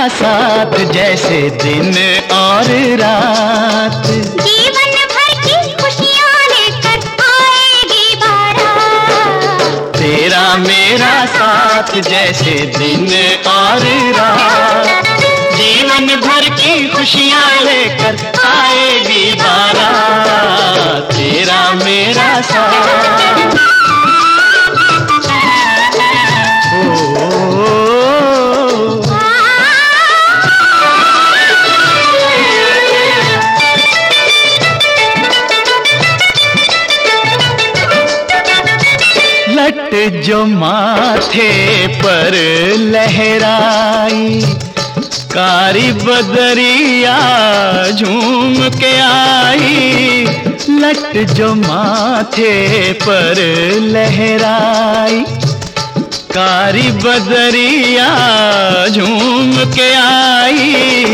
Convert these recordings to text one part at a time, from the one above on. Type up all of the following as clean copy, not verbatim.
साथ जैसे दिन और रात। जीवन भर की खुशियाँ लेकर आएगी बारात। तेरा मेरा साथ जैसे दिन और रात। जीवन भर की खुशियाँ लेकर आएगी बारात। तेरा मेरा साथ। लट जो माथे पर लहराई, कारी बदरिया झूम के आई। लट जो माथे पर लहराई, कारी बदरिया झूम के आई।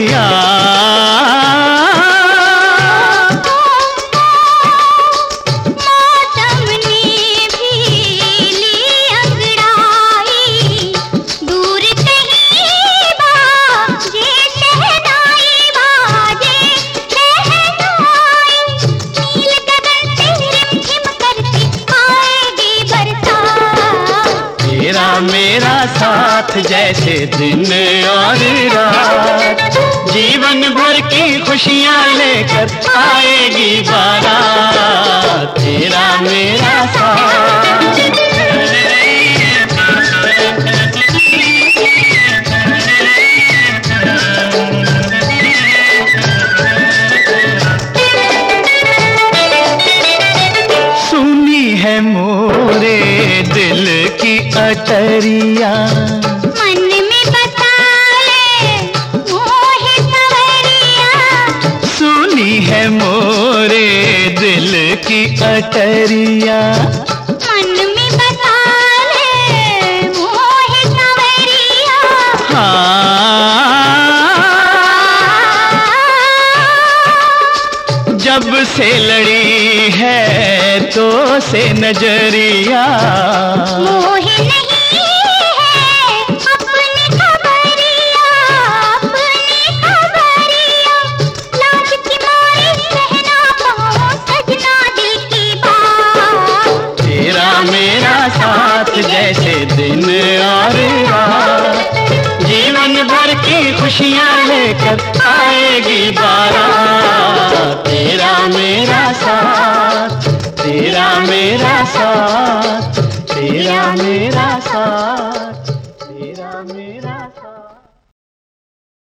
मेरा साथ जैसे दिन और रात। जीवन भर की खुशियाँ लेकर आएगी बारात। तेरा मेरा साथ। सुनी है मोरे दिल की अटरिया, मन में बता ले मोहे सवरिया। सुनी है मोरे दिल की अटरिया, मन में बता ले मोहे सवरिया। हाँ, जब से लड़ी है तो से नजरिया। मोहे नहीं है अपनी खबरिया, अपनी खबरिया। लाज की मारे कहना पाऊं सजना दिल की बात। तेरा मेरा साथ जैसे दिन और रात। जीवन भर की खुशियाँ लेकर आएगी बारात। तेरा मेरा साथ। तेरा मेरा साथ। तेरा मेरा साथ। तेरा मेरा